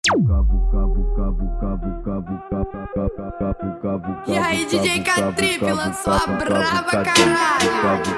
E aí, DJ Catrip lançou a brava, caralho.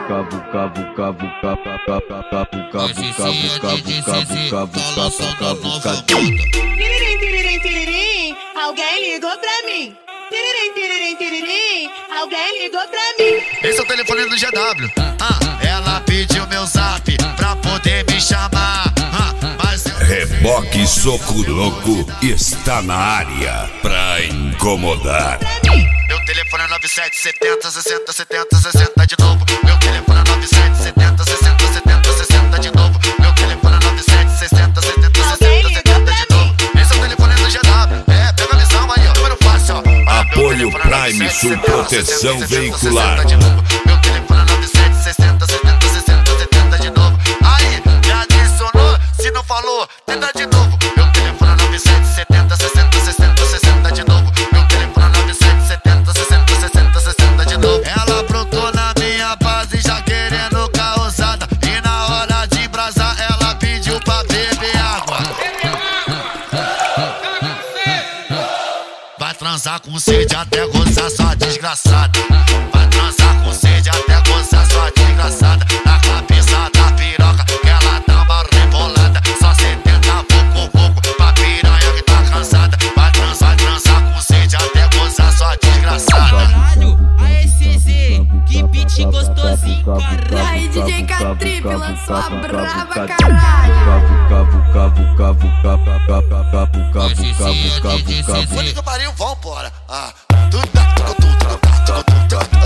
Tiririm, tiririm, tiririm, alguém ligou pra mim. Tiririm, tiririm, tiririm, alguém ligou pra mim. Esse é o telefone do GW. Ela pediu meu zap pra poder me chamar. Mas eu... Reboque Soco Louco está na área pra incomodar. Meu telefone é 9770 60 70 60 de novo. Meu telefone é 9770 60 70 60 de novo. Meu telefone é 9760 70 60 70 de novo. Esse é o telefone do GW. Pega a visão aí, ó. Número fácil, ó. Apoio Prime Sul Proteção Veicular. Meu telefone é 9760 70 60 70 de novo. Aí, já adicionou? Se não falou, tenta de novo. Meu telefone é 9770 60 60 60 de novo. Meu telefone é 9770 60 60 60 de novo. Ela brotou na minha base já querendo causada. E na hora de brasar ela pediu pra beber água. Vai transar com sede até gozar sua desgraçada. Vai transar com sede até gozar sua desgraçada. Na cabeça da piroca que ela dá uma rebolada. Só 70 pouco pra piranha que tá cansada. Vai transar com sede até gozar sua desgraçada. Caralho, aí CZ, que beat gostosinho, caralho. E aí, DJ Catrip lançou a brava, caralho. Puta que pariu, vambora.